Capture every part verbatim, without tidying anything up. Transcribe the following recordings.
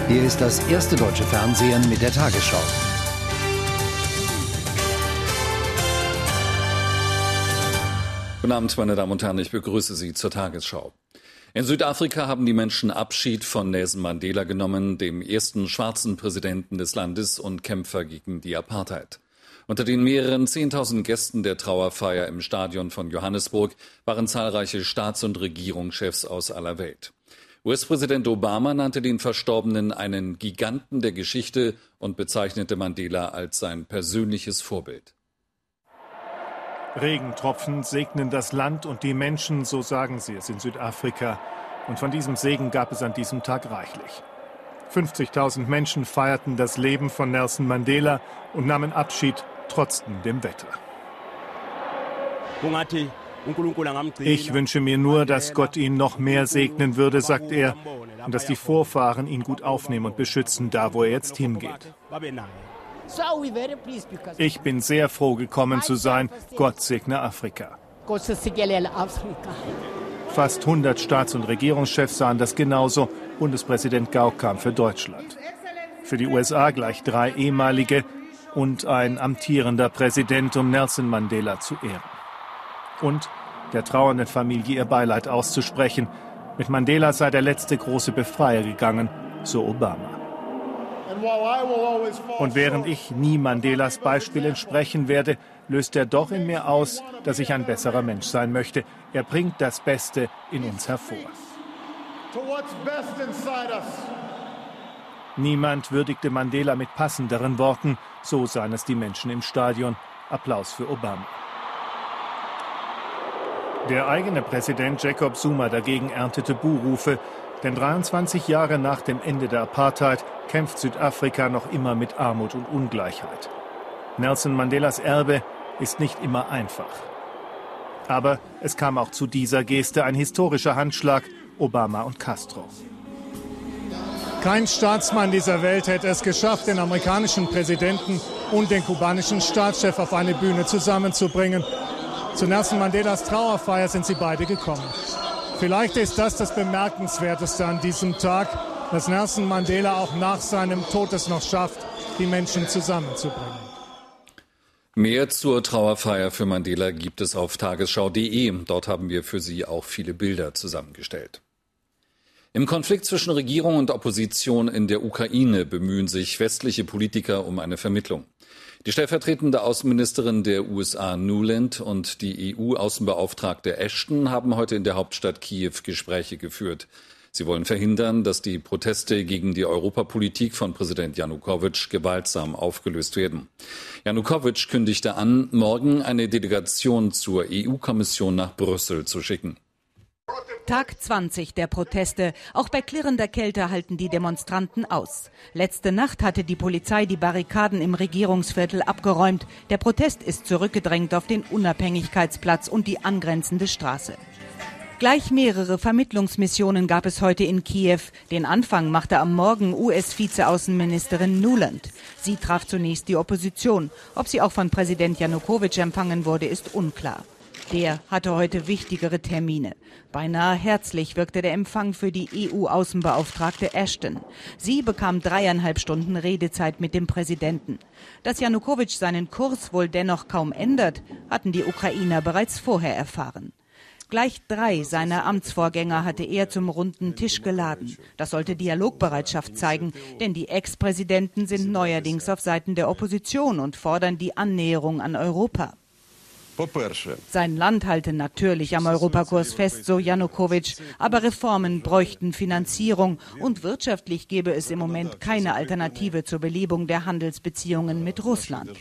Hier ist das erste deutsche Fernsehen mit der Tagesschau. Guten Abend, meine Damen und Herren, ich begrüße Sie zur Tagesschau. In Südafrika haben die Menschen Abschied von Nelson Mandela genommen, dem ersten schwarzen Präsidenten des Landes und Kämpfer gegen die Apartheid. Unter den mehreren zehntausend Gästen der Trauerfeier im Stadion von Johannesburg waren zahlreiche Staats- und Regierungschefs aus aller Welt. U S-Präsident Obama nannte den Verstorbenen einen Giganten der Geschichte und bezeichnete Mandela als sein persönliches Vorbild. Regentropfen segnen das Land und die Menschen, so sagen sie es in Südafrika. Und von diesem Segen gab es an diesem Tag reichlich. fünfzigtausend Menschen feierten das Leben von Nelson Mandela und nahmen Abschied trotz dem Wetter. Ich wünsche mir nur, dass Gott ihn noch mehr segnen würde, sagt er, und dass die Vorfahren ihn gut aufnehmen und beschützen, da wo er jetzt hingeht. Ich bin sehr froh, gekommen zu sein. Gott segne Afrika. Fast hundert Staats- und Regierungschefs sahen das genauso. Bundespräsident Gauck kam für Deutschland. Für die U S A gleich drei ehemalige und ein amtierender Präsident, um Nelson Mandela zu ehren. Und der trauernden Familie ihr Beileid auszusprechen. Mit Mandela sei der letzte große Befreier gegangen, so Obama. Und während ich nie Mandelas Beispiel entsprechen werde, löst er doch in mir aus, dass ich ein besserer Mensch sein möchte. Er bringt das Beste in uns hervor. Niemand würdigte Mandela mit passenderen Worten, so sahen es die Menschen im Stadion. Applaus für Obama. Der eigene Präsident Jacob Zuma dagegen erntete Buhrufe, denn dreiundzwanzig Jahre nach dem Ende der Apartheid kämpft Südafrika noch immer mit Armut und Ungleichheit. Nelson Mandelas Erbe ist nicht immer einfach. Aber es kam auch zu dieser Geste ein historischer Handschlag, Obama und Castro. Kein Staatsmann dieser Welt hätte es geschafft, den amerikanischen Präsidenten und den kubanischen Staatschef auf eine Bühne zusammenzubringen. Zu Nelson Mandelas Trauerfeier sind sie beide gekommen. Vielleicht ist das das Bemerkenswerteste an diesem Tag, dass Nelson Mandela auch nach seinem Tod es noch schafft, die Menschen zusammenzubringen. Mehr zur Trauerfeier für Mandela gibt es auf tagesschau punkt de. Dort haben wir für Sie auch viele Bilder zusammengestellt. Im Konflikt zwischen Regierung und Opposition in der Ukraine bemühen sich westliche Politiker um eine Vermittlung. Die stellvertretende Außenministerin der U S A Nuland und die E U-Außenbeauftragte Ashton haben heute in der Hauptstadt Kiew Gespräche geführt. Sie wollen verhindern, dass die Proteste gegen die Europapolitik von Präsident Janukowitsch gewaltsam aufgelöst werden. Janukowitsch kündigte an, morgen eine Delegation zur E U-Kommission nach Brüssel zu schicken. Tag zwanzig der Proteste. Auch bei klirrender Kälte halten die Demonstranten aus. Letzte Nacht hatte die Polizei die Barrikaden im Regierungsviertel abgeräumt. Der Protest ist zurückgedrängt auf den Unabhängigkeitsplatz und die angrenzende Straße. Gleich mehrere Vermittlungsmissionen gab es heute in Kiew. Den Anfang machte am Morgen U S-Vizeaußenministerin Nuland. Sie traf zunächst die Opposition. Ob sie auch von Präsident Janukowitsch empfangen wurde, ist unklar. Der hatte heute wichtigere Termine. Beinahe herzlich wirkte der Empfang für die E U-Außenbeauftragte Ashton. Sie bekam dreieinhalb Stunden Redezeit mit dem Präsidenten. Dass Janukowitsch seinen Kurs wohl dennoch kaum ändert, hatten die Ukrainer bereits vorher erfahren. Gleich drei seiner Amtsvorgänger hatte er zum runden Tisch geladen. Das sollte Dialogbereitschaft zeigen, denn die Ex-Präsidenten sind neuerdings auf Seiten der Opposition und fordern die Annäherung an Europa. Sein Land halte natürlich am Europakurs fest, so Janukowitsch, aber Reformen bräuchten Finanzierung und wirtschaftlich gäbe es im Moment keine Alternative zur Belebung der Handelsbeziehungen mit Russland.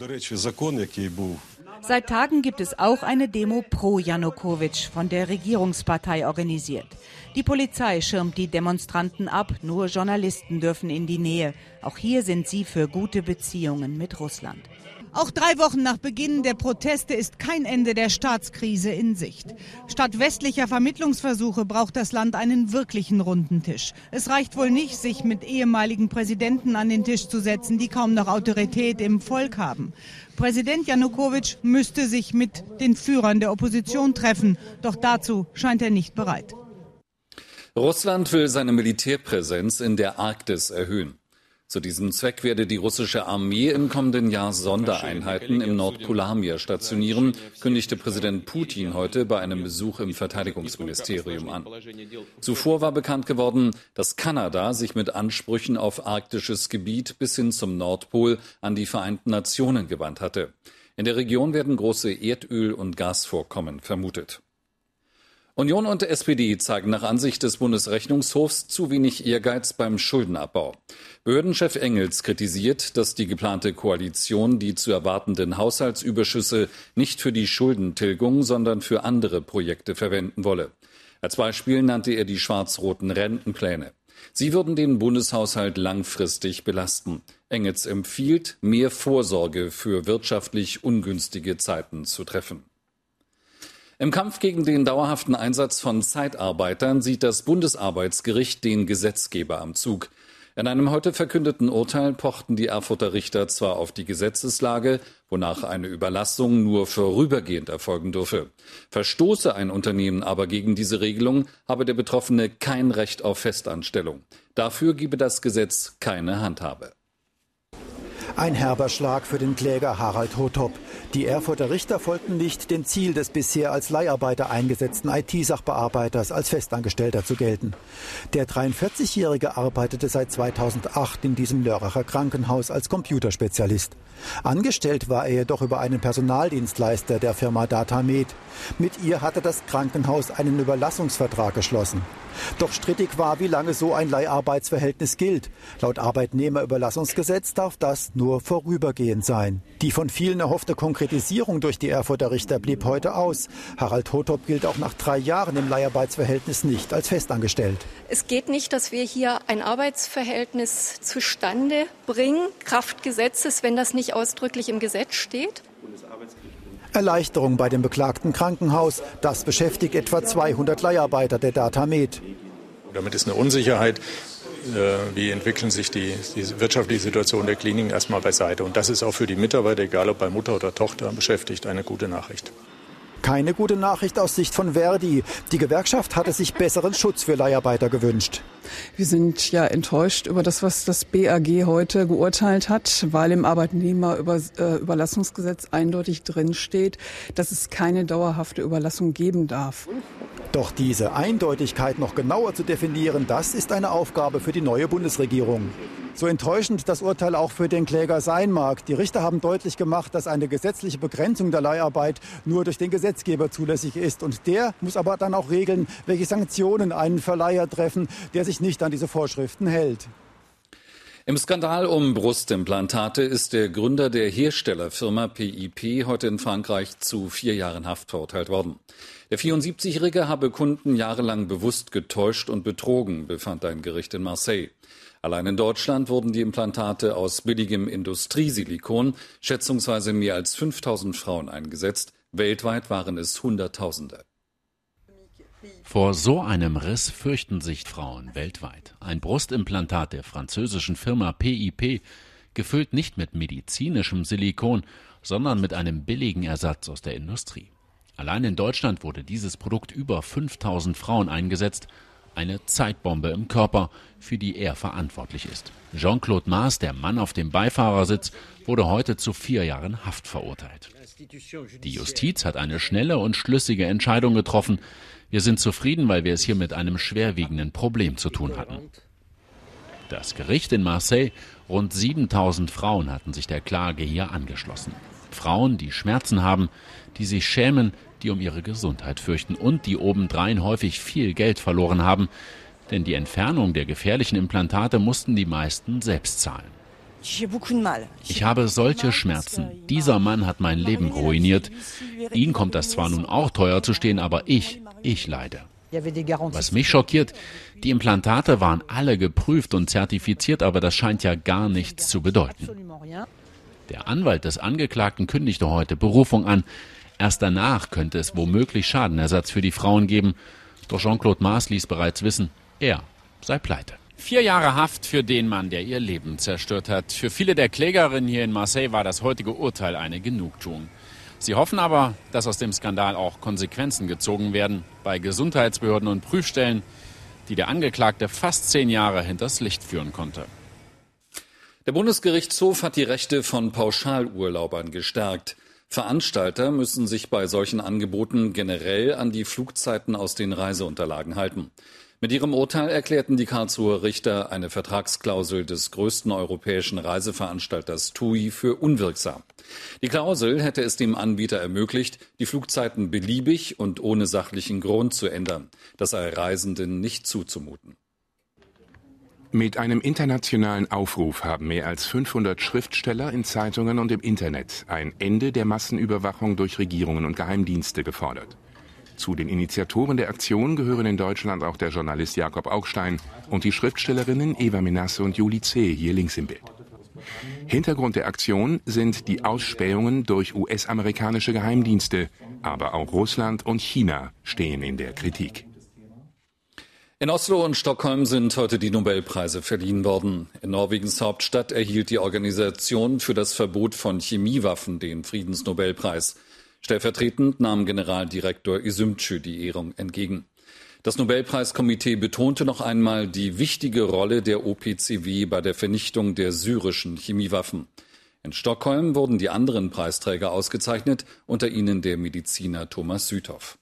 Seit Tagen gibt es auch eine Demo pro Janukowitsch, von der Regierungspartei organisiert. Die Polizei schirmt die Demonstranten ab, nur Journalisten dürfen in die Nähe. Auch hier sind sie für gute Beziehungen mit Russland. Auch drei Wochen nach Beginn der Proteste ist kein Ende der Staatskrise in Sicht. Statt westlicher Vermittlungsversuche braucht das Land einen wirklichen runden Tisch. Es reicht wohl nicht, sich mit ehemaligen Präsidenten an den Tisch zu setzen, die kaum noch Autorität im Volk haben. Präsident Janukowitsch müsste sich mit den Führern der Opposition treffen, doch dazu scheint er nicht bereit. Russland will seine Militärpräsenz in der Arktis erhöhen. Zu diesem Zweck werde die russische Armee im kommenden Jahr Sondereinheiten im Nordpolarmeer stationieren, kündigte Präsident Putin heute bei einem Besuch im Verteidigungsministerium an. Zuvor war bekannt geworden, dass Kanada sich mit Ansprüchen auf arktisches Gebiet bis hin zum Nordpol an die Vereinten Nationen gewandt hatte. In der Region werden große Erdöl- und Gasvorkommen vermutet. Union und S P D zeigen nach Ansicht des Bundesrechnungshofs zu wenig Ehrgeiz beim Schuldenabbau. Behördenchef Engels kritisiert, dass die geplante Koalition die zu erwartenden Haushaltsüberschüsse nicht für die Schuldentilgung, sondern für andere Projekte verwenden wolle. Als Beispiel nannte er die schwarz-roten Rentenpläne. Sie würden den Bundeshaushalt langfristig belasten. Engels empfiehlt, mehr Vorsorge für wirtschaftlich ungünstige Zeiten zu treffen. Im Kampf gegen den dauerhaften Einsatz von Zeitarbeitern sieht das Bundesarbeitsgericht den Gesetzgeber am Zug. In einem heute verkündeten Urteil pochten die Erfurter Richter zwar auf die Gesetzeslage, wonach eine Überlassung nur vorübergehend erfolgen dürfe. Verstoße ein Unternehmen aber gegen diese Regelung, habe der Betroffene kein Recht auf Festanstellung. Dafür gebe das Gesetz keine Handhabe. Ein herber Schlag für den Kläger Harald Hothop. Die Erfurter Richter folgten nicht dem Ziel des bisher als Leiharbeiter eingesetzten I T-Sachbearbeiters als Festangestellter zu gelten. Der dreiundvierzigjährige arbeitete seit zweitausendacht in diesem Lörracher Krankenhaus als Computerspezialist. Angestellt war er jedoch über einen Personaldienstleister der Firma Datamed. Mit ihr hatte das Krankenhaus einen Überlassungsvertrag geschlossen. Doch strittig war, wie lange so ein Leiharbeitsverhältnis gilt. Laut Arbeitnehmerüberlassungsgesetz darf das nur vorübergehend sein. Die von vielen erhoffte Konkretisierung durch die Erfurter Richter blieb heute aus. Harald Hothop gilt auch nach drei Jahren im Leiharbeitsverhältnis nicht als festangestellt. Es geht nicht, dass wir hier ein Arbeitsverhältnis zustande bringen, Kraft Gesetzes, wenn das nicht ausdrücklich im Gesetz steht. Erleichterung bei dem beklagten Krankenhaus. Das beschäftigt etwa zweihundert Leiharbeiter der Datamed. Damit ist eine Unsicherheit. Wie entwickeln sich die, die wirtschaftliche Situation der Kliniken erstmal beiseite. Und das ist auch für die Mitarbeiter, egal ob bei Mutter oder Tochter beschäftigt, eine gute Nachricht. Keine gute Nachricht aus Sicht von Verdi. Die Gewerkschaft hatte sich besseren Schutz für Leiharbeiter gewünscht. Wir sind ja enttäuscht über das, was das B A G heute geurteilt hat, weil im Arbeitnehmerüberlassungsgesetz eindeutig drinsteht, dass es keine dauerhafte Überlassung geben darf. Doch diese Eindeutigkeit noch genauer zu definieren, das ist eine Aufgabe für die neue Bundesregierung. So enttäuschend das Urteil auch für den Kläger sein mag. Die Richter haben deutlich gemacht, dass eine gesetzliche Begrenzung der Leiharbeit nur durch den Gesetzgeber zulässig ist. Und der muss aber dann auch regeln, welche Sanktionen einen Verleiher treffen, der sich nicht an diese Vorschriften hält. Im Skandal um Brustimplantate ist der Gründer der Herstellerfirma P I P heute in Frankreich zu vier Jahren Haft verurteilt worden. Der vierundsiebzigjährige habe Kunden jahrelang bewusst getäuscht und betrogen, befand ein Gericht in Marseille. Allein in Deutschland wurden die Implantate aus billigem Industriesilikon schätzungsweise mehr als fünftausend Frauen eingesetzt. Weltweit waren es Hunderttausende. Vor so einem Riss fürchten sich Frauen weltweit. Ein Brustimplantat der französischen Firma P I P, gefüllt nicht mit medizinischem Silikon, sondern mit einem billigen Ersatz aus der Industrie. Allein in Deutschland wurde dieses Produkt über fünftausend Frauen eingesetzt. Eine Zeitbombe im Körper, für die er verantwortlich ist. Jean-Claude Maas, der Mann auf dem Beifahrersitz, wurde heute zu vier Jahren Haft verurteilt. Die Justiz hat eine schnelle und schlüssige Entscheidung getroffen. Wir sind zufrieden, weil wir es hier mit einem schwerwiegenden Problem zu tun hatten. Das Gericht in Marseille, rund siebentausend Frauen hatten sich der Klage hier angeschlossen. Frauen, die Schmerzen haben, die sich schämen, die um ihre Gesundheit fürchten und die obendrein häufig viel Geld verloren haben. Denn die Entfernung der gefährlichen Implantate mussten die meisten selbst zahlen. Ich habe solche Schmerzen. Dieser Mann hat mein Leben ruiniert. Ihm kommt das zwar nun auch teuer zu stehen, aber ich, ich leide. Was mich schockiert, die Implantate waren alle geprüft und zertifiziert, aber das scheint ja gar nichts zu bedeuten. Der Anwalt des Angeklagten kündigte heute Berufung an. Erst danach könnte es womöglich Schadenersatz für die Frauen geben. Doch Jean-Claude Maas ließ bereits wissen, er sei pleite. Vier Jahre Haft für den Mann, der ihr Leben zerstört hat. Für viele der Klägerinnen hier in Marseille war das heutige Urteil eine Genugtuung. Sie hoffen aber, dass aus dem Skandal auch Konsequenzen gezogen werden bei Gesundheitsbehörden und Prüfstellen. die der Angeklagte fast zehn Jahre hinters Licht führen konnte. Der Bundesgerichtshof hat die Rechte von Pauschalurlaubern gestärkt. Veranstalter müssen sich bei solchen Angeboten generell an die Flugzeiten aus den Reiseunterlagen halten. Mit ihrem Urteil erklärten die Karlsruher Richter eine Vertragsklausel des größten europäischen Reiseveranstalters T U I für unwirksam. Die Klausel hätte es dem Anbieter ermöglicht, die Flugzeiten beliebig und ohne sachlichen Grund zu ändern. Das sei Reisenden nicht zuzumuten. Mit einem internationalen Aufruf haben mehr als fünfhundert Schriftsteller in Zeitungen und im Internet ein Ende der Massenüberwachung durch Regierungen und Geheimdienste gefordert. Zu den Initiatoren der Aktion gehören in Deutschland auch der Journalist Jakob Augstein und die Schriftstellerinnen Eva Menasse und Juli C., hier links im Bild. Hintergrund der Aktion sind die Ausspähungen durch U S-amerikanische Geheimdienste, aber auch Russland und China stehen in der Kritik. In Oslo und Stockholm sind heute die Nobelpreise verliehen worden. In Norwegens Hauptstadt erhielt die Organisation für das Verbot von Chemiewaffen den Friedensnobelpreis. Stellvertretend nahm Generaldirektor Isümtschü die Ehrung entgegen. Das Nobelpreiskomitee betonte noch einmal die wichtige Rolle der O P C W bei der Vernichtung der syrischen Chemiewaffen. In Stockholm wurden die anderen Preisträger ausgezeichnet, unter ihnen der Mediziner Thomas Süthoff.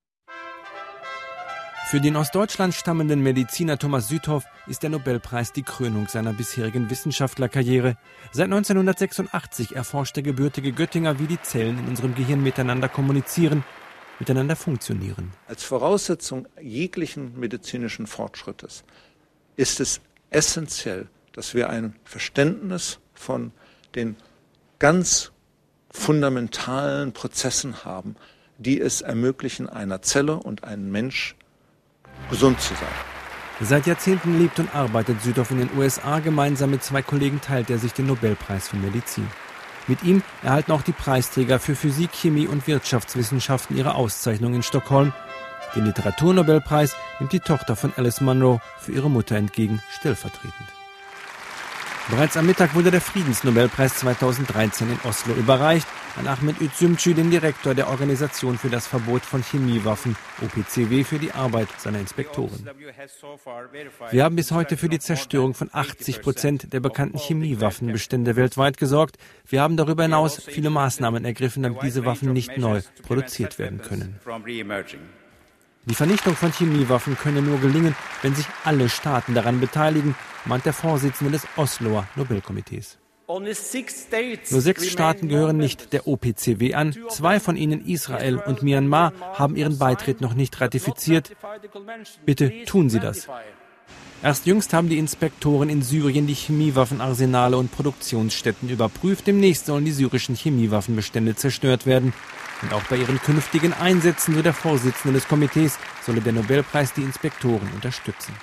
Für den aus Deutschland stammenden Mediziner Thomas Süthoff ist der Nobelpreis die Krönung seiner bisherigen Wissenschaftlerkarriere. Seit neunzehnhundertsechsundachtzig erforscht der gebürtige Göttinger, wie die Zellen in unserem Gehirn miteinander kommunizieren, miteinander funktionieren. Als Voraussetzung jeglichen medizinischen Fortschrittes ist es essentiell, dass wir ein Verständnis von den ganz fundamentalen Prozessen haben, die es ermöglichen, einer Zelle und einem Mensch gesund zu sein. Seit Jahrzehnten lebt und arbeitet Süthoff in den U S A. Gemeinsam mit zwei Kollegen teilt er sich den Nobelpreis für Medizin. Mit ihm erhalten auch die Preisträger für Physik, Chemie und Wirtschaftswissenschaften ihre Auszeichnung in Stockholm. Den Literaturnobelpreis nimmt die Tochter von Alice Munro für ihre Mutter entgegen, stellvertretend. Bereits am Mittag wurde der Friedensnobelpreis zweitausenddreizehn in Oslo überreicht an Ahmet Isümtschü, den Direktor der Organisation für das Verbot von Chemiewaffen, O P C W, für die Arbeit seiner Inspektoren. Wir haben bis heute für die Zerstörung von achtzig Prozent der bekannten Chemiewaffenbestände weltweit gesorgt. Wir haben darüber hinaus viele Maßnahmen ergriffen, damit diese Waffen nicht neu produziert werden können. Die Vernichtung von Chemiewaffen könne nur gelingen, wenn sich alle Staaten daran beteiligen, meint der Vorsitzende des Osloer Nobelkomitees. Nur sechs Staaten gehören nicht der O P C W an. Zwei von ihnen, Israel und Myanmar, haben ihren Beitritt noch nicht ratifiziert. Bitte tun Sie das. Erst jüngst haben die Inspektoren in Syrien die Chemiewaffenarsenale und Produktionsstätten überprüft. Demnächst sollen die syrischen Chemiewaffenbestände zerstört werden. Und auch bei ihren künftigen Einsätzen, so der Vorsitzende des Komitees, solle der Nobelpreis die Inspektoren unterstützen.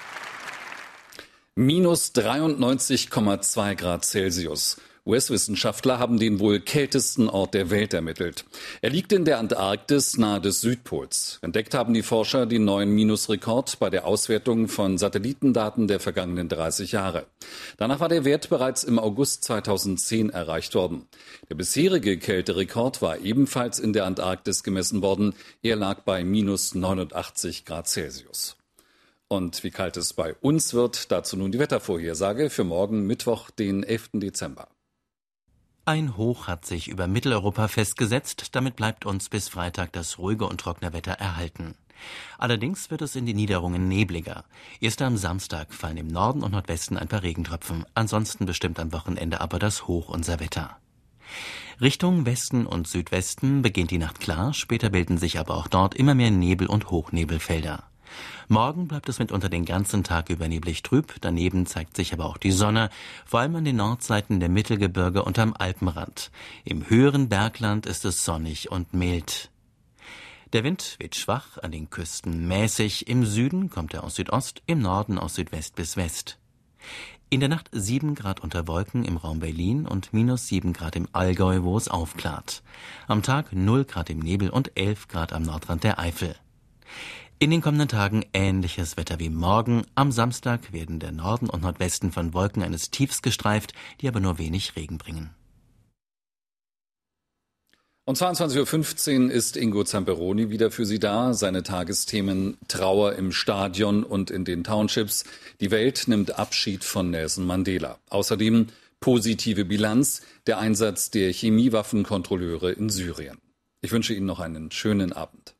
Minus dreiundneunzig Komma zwei Grad Celsius. U S-Wissenschaftler haben den wohl kältesten Ort der Welt ermittelt. Er liegt in der Antarktis nahe des Südpols. Entdeckt haben die Forscher den neuen Minusrekord bei der Auswertung von Satellitendaten der vergangenen dreißig Jahre. Danach war der Wert bereits im August zweitausendzehn erreicht worden. Der bisherige Kälterekord war ebenfalls in der Antarktis gemessen worden. Er lag bei minus neunundachtzig Grad Celsius. Und wie kalt es bei uns wird, dazu nun die Wettervorhersage für morgen Mittwoch, den elften Dezember. Ein Hoch hat sich über Mitteleuropa festgesetzt. Damit bleibt uns bis Freitag das ruhige und trockene Wetter erhalten. Allerdings wird es in den Niederungen nebliger. Erst am Samstag fallen im Norden und Nordwesten ein paar Regentropfen. Ansonsten bestimmt am Wochenende aber das Hoch unser Wetter. Richtung Westen und Südwesten beginnt die Nacht klar. Später bilden sich aber auch dort immer mehr Nebel- und Hochnebelfelder. Morgen bleibt es mitunter den ganzen Tag über neblig trüb, daneben zeigt sich aber auch die Sonne, vor allem an den Nordseiten der Mittelgebirge und am Alpenrand. Im höheren Bergland ist es sonnig und mild. Der Wind weht schwach, an den Küsten mäßig, im Süden kommt er aus Südost, im Norden aus Südwest bis West. In der Nacht sieben Grad unter Wolken im Raum Berlin und minus sieben Grad im Allgäu, wo es aufklart. Am Tag null Grad im Nebel und elf Grad am Nordrand der Eifel. In den kommenden Tagen ähnliches Wetter wie morgen. Am Samstag werden der Norden und Nordwesten von Wolken eines Tiefs gestreift, die aber nur wenig Regen bringen. Um zweiundzwanzig Uhr fünfzehn ist Ingo Zamperoni wieder für Sie da. Seine Tagesthemen: Trauer im Stadion und in den Townships. Die Welt nimmt Abschied von Nelson Mandela. Außerdem positive Bilanz, der Einsatz der Chemiewaffenkontrolleure in Syrien. Ich wünsche Ihnen noch einen schönen Abend.